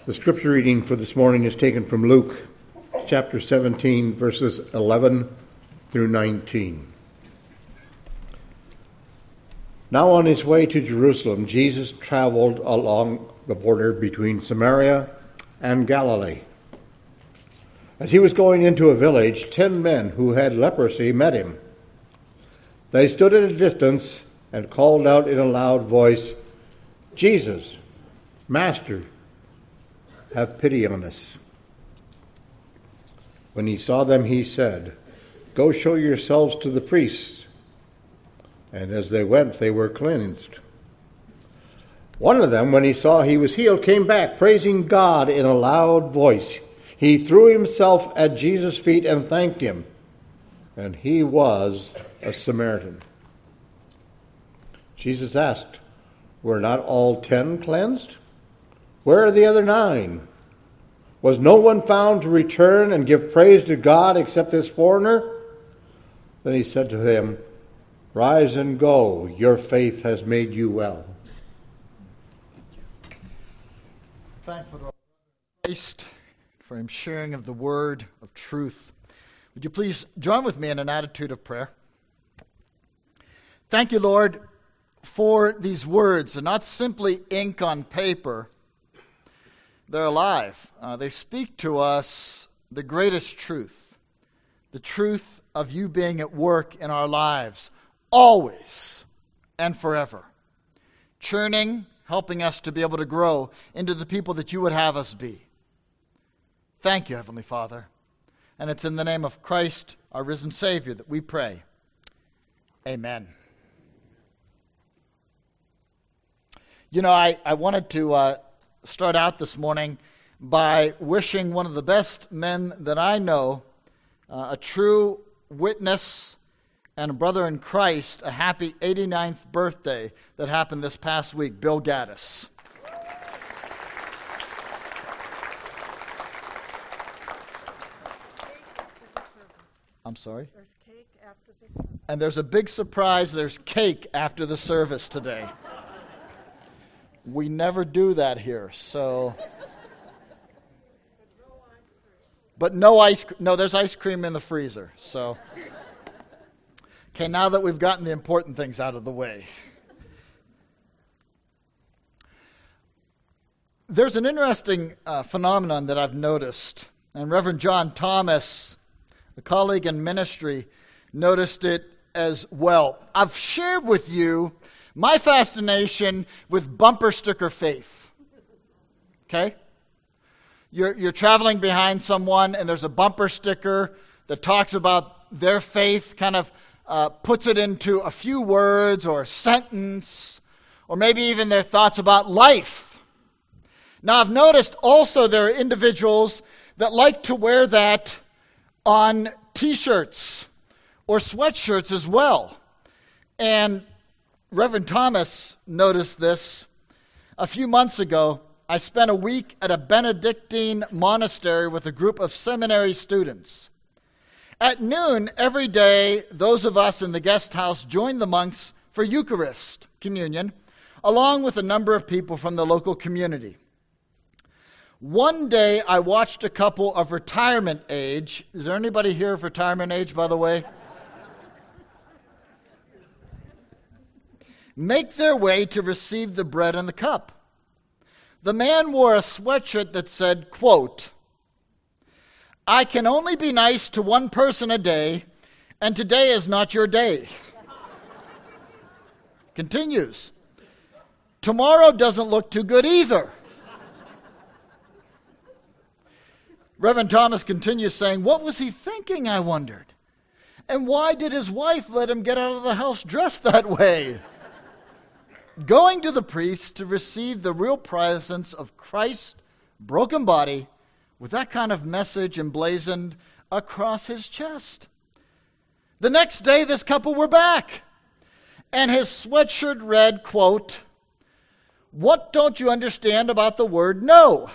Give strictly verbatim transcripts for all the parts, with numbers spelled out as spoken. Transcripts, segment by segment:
The scripture reading for this morning is taken from Luke chapter seventeen, verses eleven through nineteen. Now on his way to Jerusalem, Jesus traveled along the border between Samaria and Galilee. As he was going into a village, ten men who had leprosy met him. They stood at a distance and called out in a loud voice, "Jesus, Master, have pity on us." When he saw them, he said, "Go show yourselves to the priests." And as they went, they were cleansed. One of them, when he saw he was healed, came back, praising God in a loud voice. He threw himself at Jesus' feet and thanked him. And he was a Samaritan. Jesus asked, "Were not all ten cleansed? Where are the other nine? Was no one found to return and give praise to God except this foreigner?" Then he said to him, "Rise and go. Your faith has made you well." Thankful to Christ for him sharing of the word of truth. Would you please join with me in an attitude of prayer? Thank you, Lord, for these words. They're not simply ink on paper. They're alive. Uh, they speak to us the greatest truth, the truth of you being at work in our lives, always and forever, churning, helping us to be able to grow into the people that you would have us be. Thank you, Heavenly Father. And it's in the name of Christ, our risen Savior, that we pray. Amen. You know, I, I wanted to uh, start out this morning by wishing one of the best men that I know, uh, a true witness and a brother in Christ, a happy eighty-ninth birthday that happened this past week, Bill Gaddis. I'm sorry? There's cake after the service. And there's a big surprise. There's cake after the service today. We never do that here, so. But no ice cream. No, there's ice cream in the freezer, so. Okay, now that we've gotten the important things out of the way. There's an interesting uh, phenomenon that I've noticed, and Reverend John Thomas, a colleague in ministry, noticed it as well. I've shared with you my fascination with bumper sticker faith. Okay? You're, you're traveling behind someone and there's a bumper sticker that talks about their faith, kind of uh, puts it into a few words or a sentence, or maybe even their thoughts about life. Now, I've noticed also there are individuals that like to wear that on t-shirts or sweatshirts as well. And Reverend Thomas noticed this. A few months ago, I spent a week at a Benedictine monastery with a group of seminary students. At noon every day, those of us in the guest house joined the monks for Eucharist, communion, along with a number of people from the local community. One day, I watched a couple of retirement age. Is there anybody here of retirement age, by the way? Make their way to receive the bread and the cup. The man wore a sweatshirt that said, quote, "I can only be nice to one person a day, and today is not your day." Continues, "Tomorrow doesn't look too good either." Reverend Thomas continues saying, "What was he thinking, I wondered? And why did his wife let him get out of the house dressed that way?" Going to the priest to receive the real presence of Christ's broken body with that kind of message emblazoned across his chest. The next day, this couple were back, and his sweatshirt read, quote, "What don't you understand about the word no?"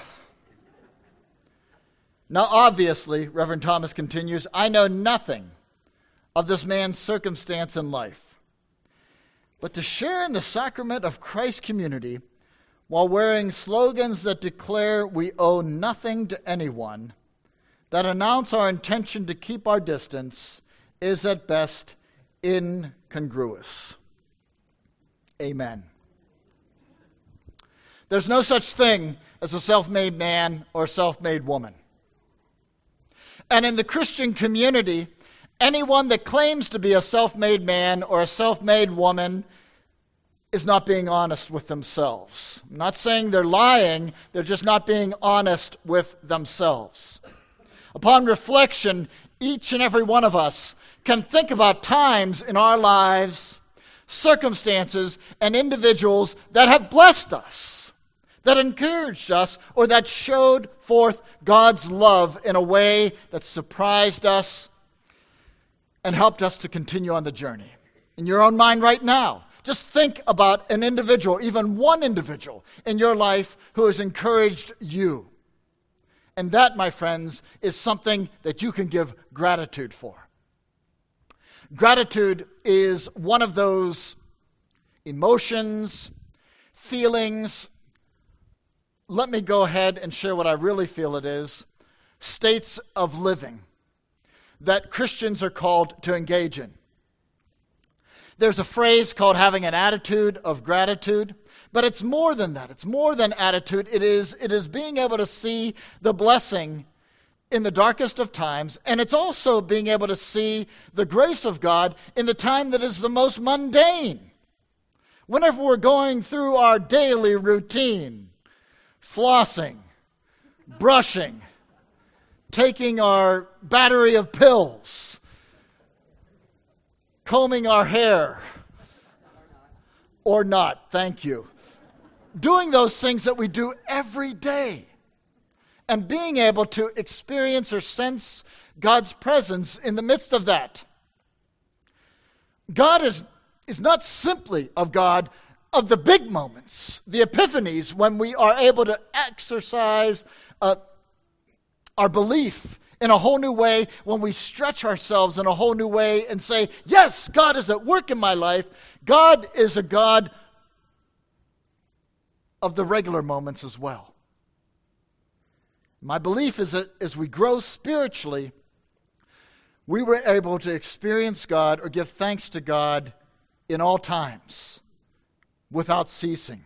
Now, obviously, Reverend Thomas continues, I know nothing of this man's circumstance in life. But to share in the sacrament of Christ's community while wearing slogans that declare we owe nothing to anyone, that announce our intention to keep our distance, is at best incongruous. Amen. There's no such thing as a self-made man or self-made woman. And in the Christian community, anyone that claims to be a self-made man or a self-made woman is not being honest with themselves. I'm not saying they're lying, they're just not being honest with themselves. Upon reflection, each and every one of us can think about times in our lives, circumstances, and individuals that have blessed us, that encouraged us, or that showed forth God's love in a way that surprised us and helped us to continue on the journey. In your own mind right now, just think about an individual, even one individual in your life who has encouraged you. And that, my friends, is something that you can give gratitude for. Gratitude is one of those emotions, feelings, let me go ahead and share what I really feel it is, states of living that Christians are called to engage in. There's a phrase called having an attitude of gratitude, but it's more than that. It's more than attitude. It is, it is being able to see the blessing in the darkest of times, and it's also being able to see the grace of God in the time that is the most mundane. Whenever we're going through our daily routine, flossing, brushing, taking our battery of pills, combing our hair, or not, thank you. Doing those things that we do every day. And being able to experience or sense God's presence in the midst of that. God is, is not simply of God of the big moments, the epiphanies, when we are able to exercise uh, our belief in a whole new way, when we stretch ourselves in a whole new way and say, yes, God is at work in my life. God is a God of the regular moments as well. My belief is that as we grow spiritually, we were able to experience God or give thanks to God in all times without ceasing.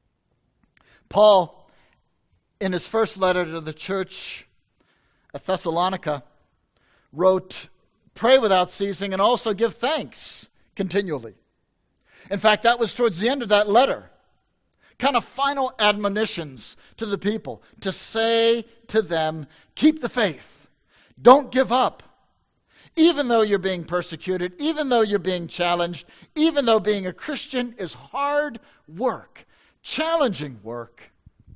Paul, in his first letter to the church at Thessalonica, wrote, pray without ceasing and also give thanks continually. In fact, that was towards the end of that letter. Kind of final admonitions to the people to say to them, keep the faith. Don't give up. Even though you're being persecuted, even though you're being challenged, even though being a Christian is hard work, challenging work,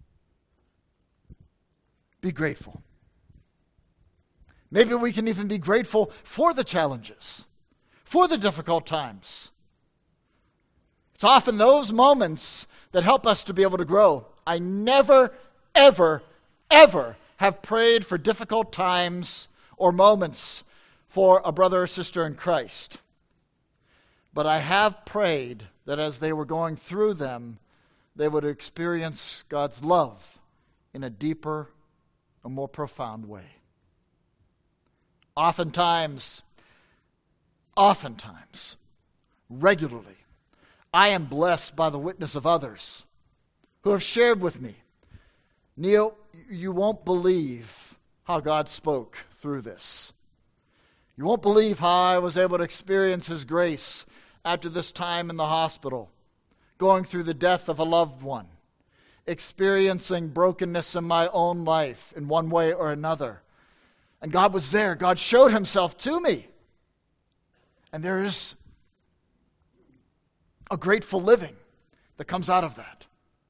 be grateful. Maybe we can even be grateful for the challenges, for the difficult times. It's often those moments that help us to be able to grow. I never, ever, ever have prayed for difficult times or moments for a brother or sister in Christ. But I have prayed that as they were going through them, they would experience God's love in a deeper, a more profound way. Oftentimes, oftentimes, regularly, I am blessed by the witness of others who have shared with me, Neil, you won't believe how God spoke through this. You won't believe how I was able to experience His grace after this time in the hospital, going through the death of a loved one, experiencing brokenness in my own life in one way or another. And God was there. God showed Himself to me. And there is a grateful living that comes out of that.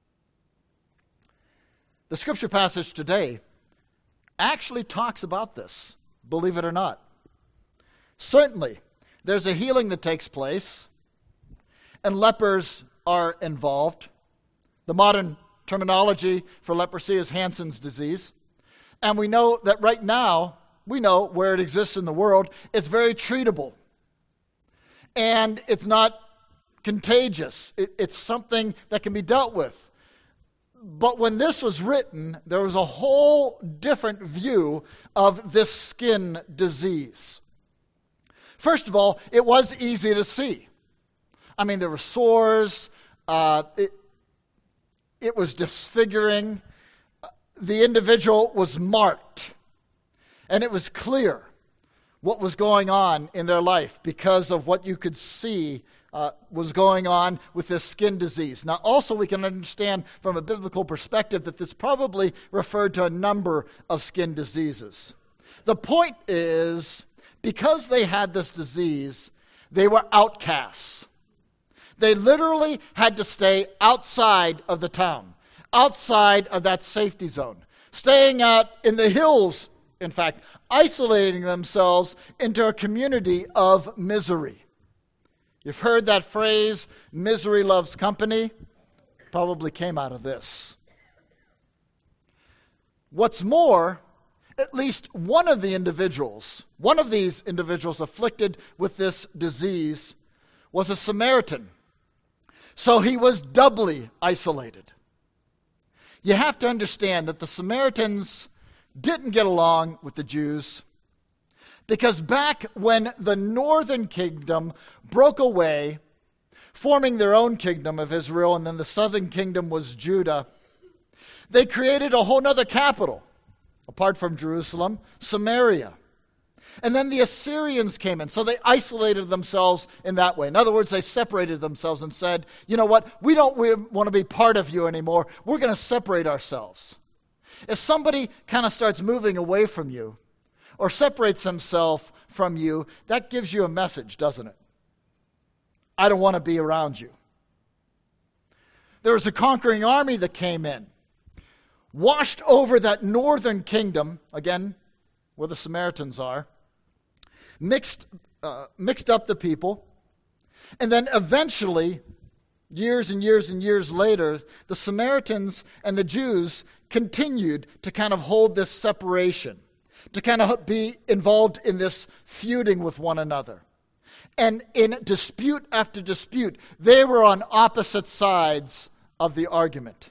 The scripture passage today actually talks about this, believe it or not. Certainly, there's a healing that takes place, and lepers are involved. The modern terminology for leprosy is Hansen's disease. And we know that right now, we know where it exists in the world, it's very treatable. And it's not contagious. It, it's something that can be dealt with. But when this was written, there was a whole different view of this skin disease. First of all, it was easy to see. I mean, there were sores. Uh, it, it was disfiguring. The individual was marked. And it was clear what was going on in their life because of what you could see uh, was going on with this skin disease. Now, also we can understand from a biblical perspective that this probably referred to a number of skin diseases. The point is, because they had this disease, they were outcasts. They literally had to stay outside of the town, outside of that safety zone, staying out in the hills, in fact, isolating themselves into a community of misery. You've heard that phrase, misery loves company? Probably came out of this. What's more, at least one of the individuals, one of these individuals afflicted with this disease was a Samaritan. So he was doubly isolated. You have to understand that the Samaritans didn't get along with the Jews because back when the northern kingdom broke away, forming their own kingdom of Israel, and then the southern kingdom was Judah, they created a whole other capital, apart from Jerusalem, Samaria. And then the Assyrians came in, so they isolated themselves in that way. In other words, they separated themselves and said, you know what, we don't we want to be part of you anymore. We're going to separate ourselves. If somebody kind of starts moving away from you or separates himself from you, that gives you a message, doesn't it? I don't want to be around you. There was a conquering army that came in, washed over that northern kingdom, again, where the Samaritans are, mixed, uh, mixed up the people, and then eventually, years and years and years later, the Samaritans and the Jews continued to kind of hold this separation, to kind of be involved in this feuding with one another. And in dispute after dispute, they were on opposite sides of the argument.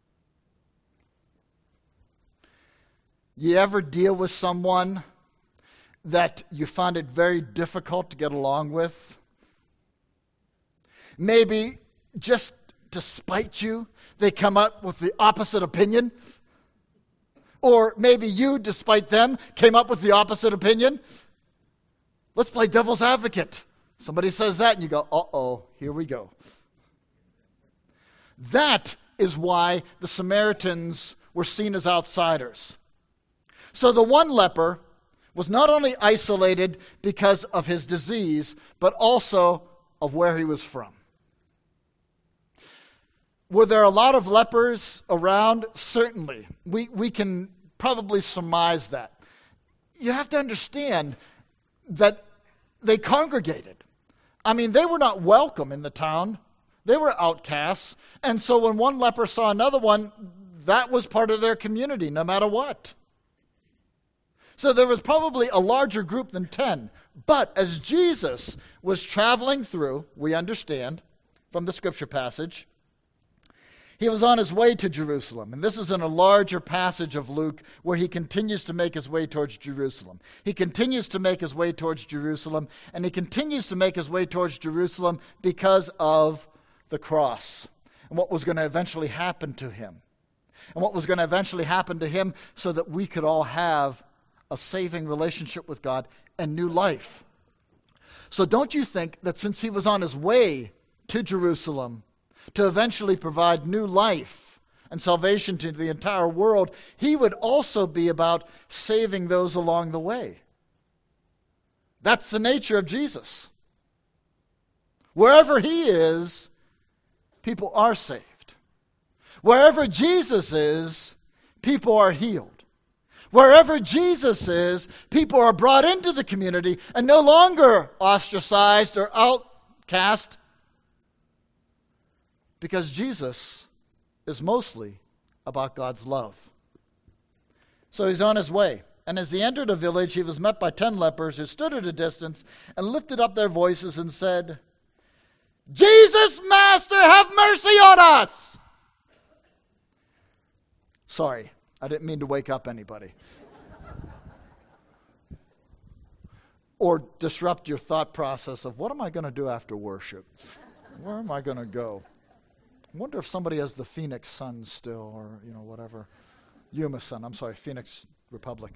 You ever deal with someone that you find it very difficult to get along with? Maybe just to spite you, they come up with the opposite opinion. Or maybe you, despite them, came up with the opposite opinion. Let's play devil's advocate. Somebody says that and you go, uh-oh, here we go. That is why the Samaritans were seen as outsiders. So the one leper was not only isolated because of his disease, but also of where he was from. Were there a lot of lepers around? Certainly. We, we can probably surmise that. You have to understand that they congregated. I mean, they were not welcome in the town. They were outcasts. And so when one leper saw another one, that was part of their community, no matter what. So there was probably a larger group than ten. But as Jesus was traveling through, we understand from the scripture passage, he was on his way to Jerusalem. And this is in a larger passage of Luke where he continues to make his way towards Jerusalem. He continues to make his way towards Jerusalem, and he continues to make his way towards Jerusalem because of the cross and what was going to eventually happen to him. And what was going to eventually happen to him so that we could all have a saving relationship with God and new life. So don't you think that since he was on his way to Jerusalem to eventually provide new life and salvation to the entire world, he would also be about saving those along the way? That's the nature of Jesus. Wherever he is, people are saved. Wherever Jesus is, people are healed. Wherever Jesus is, people are brought into the community and no longer ostracized or outcast, because Jesus is mostly about God's love. So he's on his way. And as he entered a village, he was met by ten lepers who stood at a distance and lifted up their voices and said, "Jesus, Master, have mercy on us!" Sorry, I didn't mean to wake up anybody. Or disrupt your thought process of, what am I going to do after worship? Where am I going to go? I wonder if somebody has the Phoenix Sun still, or, you know, whatever. Yuma Sun, I'm sorry, Phoenix Republic.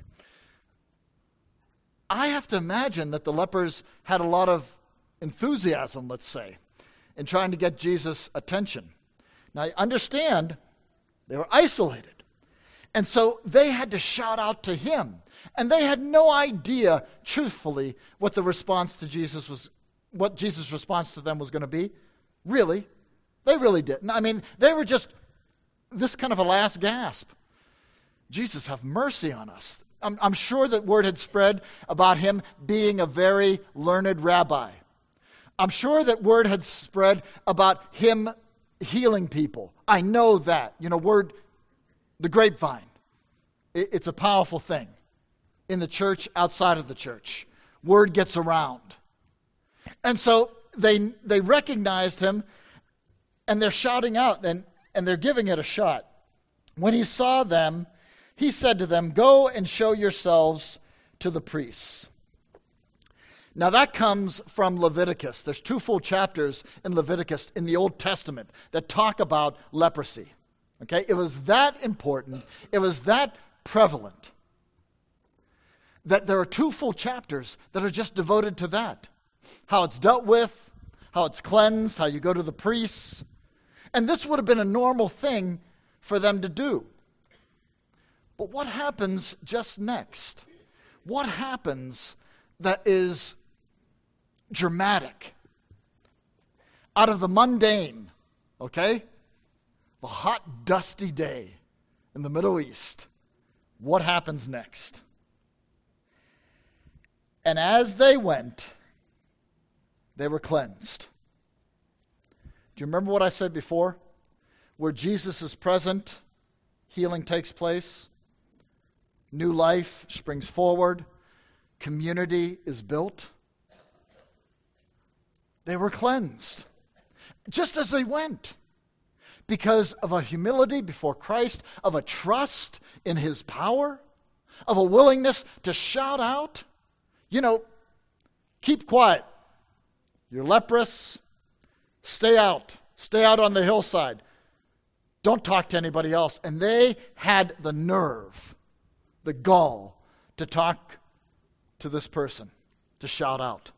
I have to imagine that the lepers had a lot of enthusiasm, let's say, in trying to get Jesus' attention. Now, I understand they were isolated. And so they had to shout out to him. And they had no idea, truthfully, what the response to Jesus was, what Jesus' response to them was going to be. Really. They really didn't. I mean, they were just this kind of a last gasp. Jesus, have mercy on us. I'm, I'm sure that word had spread about him being a very learned rabbi. I'm sure that word had spread about him healing people. I know that. You know, word, the grapevine. It, it's a powerful thing. In the church, outside of the church. Word gets around. And so they they recognized him, and they're shouting out, and, and they're giving it a shot. When he saw them, he said to them, "Go and show yourselves to the priests." Now that comes from Leviticus. There's two full chapters in Leviticus in the Old Testament that talk about leprosy. Okay? It was that important. It was that prevalent that there are two full chapters that are just devoted to that. How it's dealt with, how it's cleansed, how you go to the priests. And this would have been a normal thing for them to do. But what happens just next? What happens that is dramatic? Out of the mundane, okay? The hot, dusty day in the Middle East. What happens next? And as they went, they were cleansed. Do you remember what I said before? Where Jesus is present, healing takes place. New life springs forward. Community is built. They were cleansed. Just as they went. Because of a humility before Christ, of a trust in his power, of a willingness to shout out. You know, keep quiet. You're leprous. Stay out. Stay out on the hillside. Don't talk to anybody else. And they had the nerve, the gall, to talk to this person, to shout out.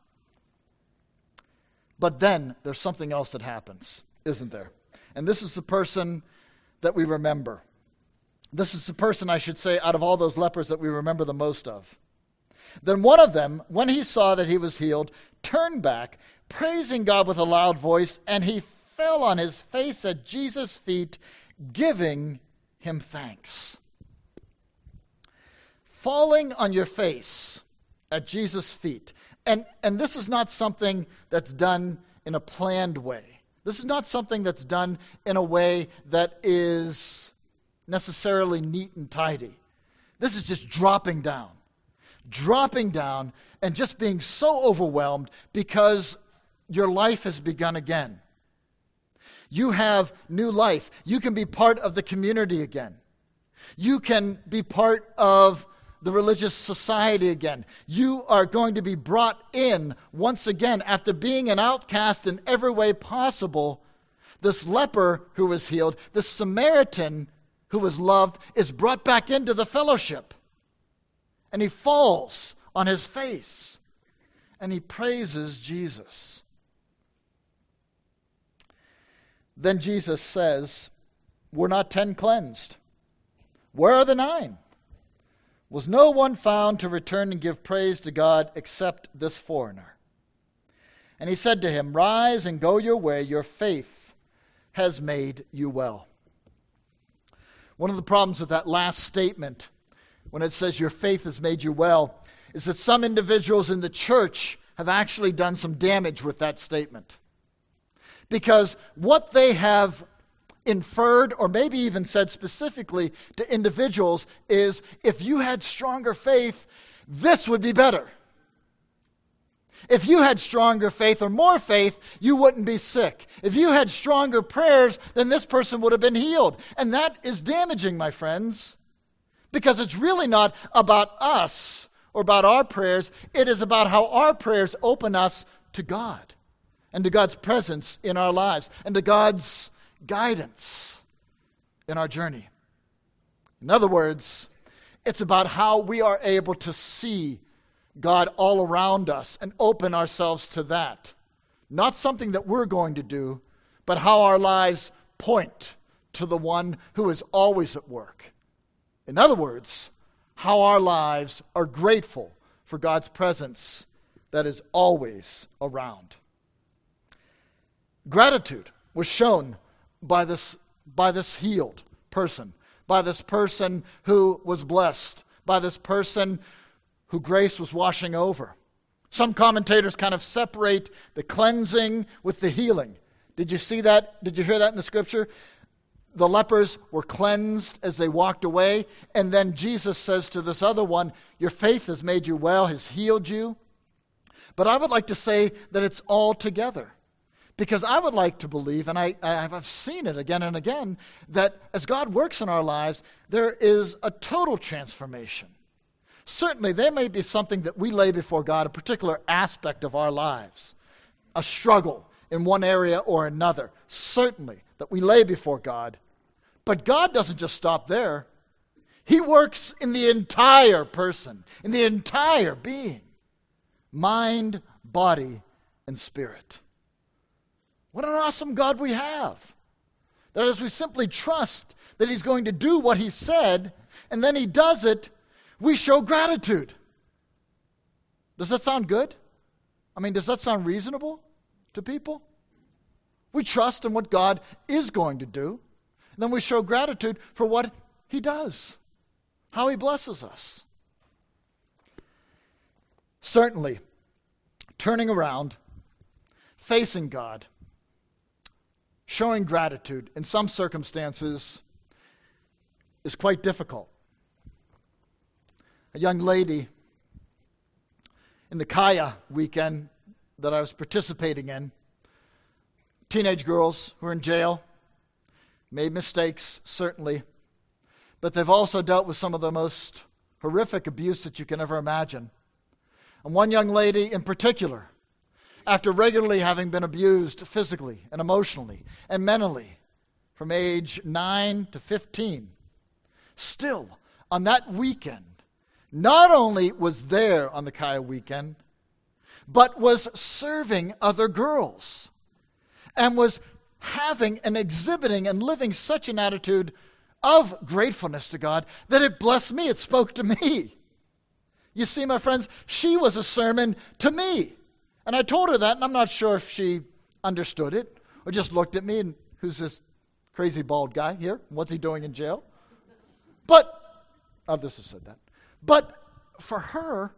But then there's something else that happens, isn't there? And this is the person that we remember. This is the person, I should say, out of all those lepers that we remember the most of. Then one of them, when he saw that he was healed, turned back, praising God with a loud voice, and he fell on his face at Jesus' feet, giving him thanks. Falling on your face at Jesus' feet. And, and this is not something that's done in a planned way. This is not something that's done in a way that is necessarily neat and tidy. This is just dropping down. Dropping down and just being so overwhelmed because your life has begun again. You have new life. You can be part of the community again. You can be part of the religious society again. You are going to be brought in once again after being an outcast in every way possible. This leper who was healed, this Samaritan who was loved, is brought back into the fellowship. And he falls on his face and he praises Jesus. Then Jesus says, "Were not ten cleansed? Where are the nine? Was no one found to return and give praise to God except this foreigner?" And he said to him, "Rise and go your way. Your faith has made you well." One of the problems with that last statement, when it says your faith has made you well, is that some individuals in the church have actually done some damage with that statement. Because what they have inferred, or maybe even said specifically to individuals, is if you had stronger faith, this would be better. If you had stronger faith or more faith, you wouldn't be sick. If you had stronger prayers, then this person would have been healed. And that is damaging, my friends, because it's really not about us or about our prayers. It is about how our prayers open us to God and to God's presence in our lives and to God's guidance in our journey. In other words, it's about how we are able to see God all around us and open ourselves to that. Not something that we're going to do, but how our lives point to the one who is always at work. In other words, how our lives are grateful for God's presence that is always around. Gratitude was shown by this, by this healed person, by this person who was blessed, by this person who grace was washing over. Some commentators kind of separate the cleansing with the healing. Did you see that? Did you hear that in the scripture? The lepers were cleansed as they walked away, and then Jesus says to this other one, your faith has made you well, has healed you. But I would like to say that it's all together. Because I would like to believe, and I, I've seen it again and again, that as God works in our lives, there is a total transformation. Certainly, there may be something that we lay before God, a particular aspect of our lives, a struggle in one area or another, certainly, that we lay before God. But God doesn't just stop there. He works in the entire person, in the entire being, mind, body, and spirit. What an awesome God we have. That as we simply trust that He's going to do what He said, and then He does it, we show gratitude. Does that sound good? I mean, does that sound reasonable to people? We trust in what God is going to do, and then we show gratitude for what He does, how He blesses us. Certainly, turning around, facing God, showing gratitude in some circumstances is quite difficult. A young lady in the Kaya weekend that I was participating in, teenage girls who are in jail, made mistakes, certainly, but they've also dealt with some of the most horrific abuse that you can ever imagine. And one young lady in particular, after regularly having been abused physically and emotionally and mentally from age nine to fifteen, still on that weekend, not only was there on the Kaya weekend, but was serving other girls and was having and exhibiting and living such an attitude of gratefulness to God that it blessed me. It spoke to me. You see, my friends, she was a sermon to me. And I told her that, and I'm not sure if she understood it or just looked at me and, who's this crazy bald guy here? What's he doing in jail? But, others have said that. But for her,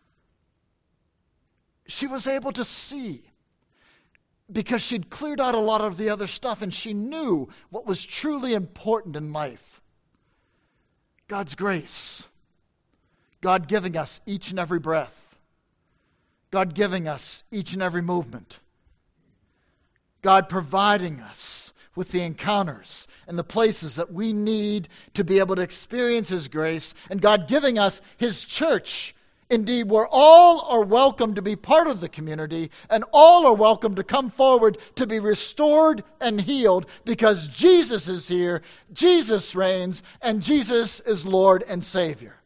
she was able to see because she'd cleared out a lot of the other stuff and she knew what was truly important in life. God's grace. God giving us each and every breath. God giving us each and every movement. God providing us with the encounters and the places that we need to be able to experience His grace, and God giving us His church, indeed, where all are welcome to be part of the community, and all are welcome to come forward to be restored and healed, because Jesus is here, Jesus reigns, and Jesus is Lord and Savior.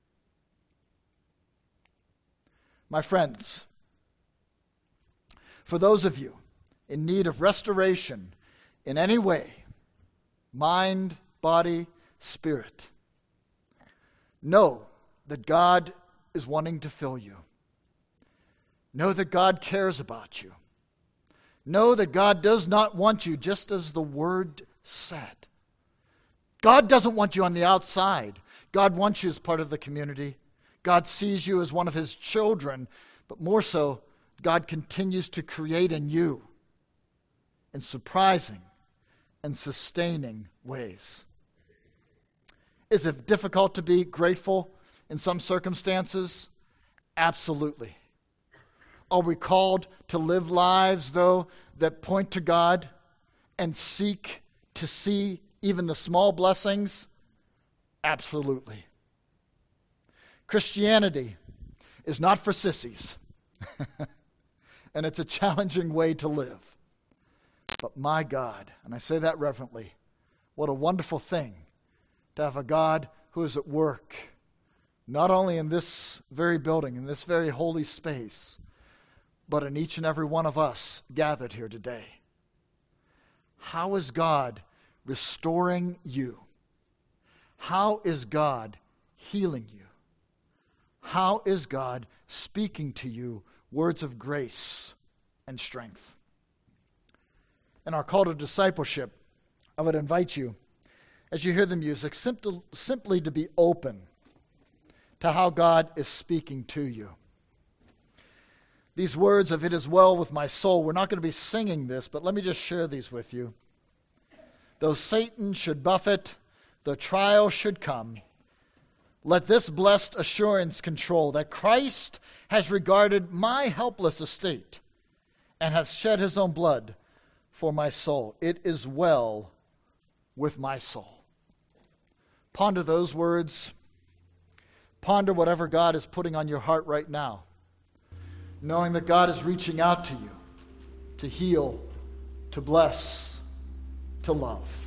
My friends, for those of you in need of restoration in any way, mind, body, spirit, know that God is wanting to fill you. Know that God cares about you. Know that God does not want you just as the Word said. God doesn't want you on the outside. God wants you as part of the community. God sees you as one of His children, but more so, God continues to create in you in surprising and sustaining ways. Is it difficult to be grateful in some circumstances? Absolutely. Are we called to live lives, though, that point to God and seek to see even the small blessings? Absolutely. Christianity is not for sissies, and it's a challenging way to live. But my God, and I say that reverently, what a wonderful thing to have a God who is at work, not only in this very building, in this very holy space, but in each and every one of us gathered here today. How is God restoring you? How is God healing you? How is God speaking to you words of grace and strength? In our call to discipleship, I would invite you, as you hear the music, simply, simply to be open to how God is speaking to you. These words of "it is well with my soul," we're not going to be singing this, but let me just share these with you. Though Satan should buffet, the trial should come, let this blessed assurance control that Christ has regarded my helpless estate and hath shed his own blood for my soul. It is well with my soul. Ponder those words. Ponder whatever God is putting on your heart right now, knowing that God is reaching out to you to heal, to bless, to love.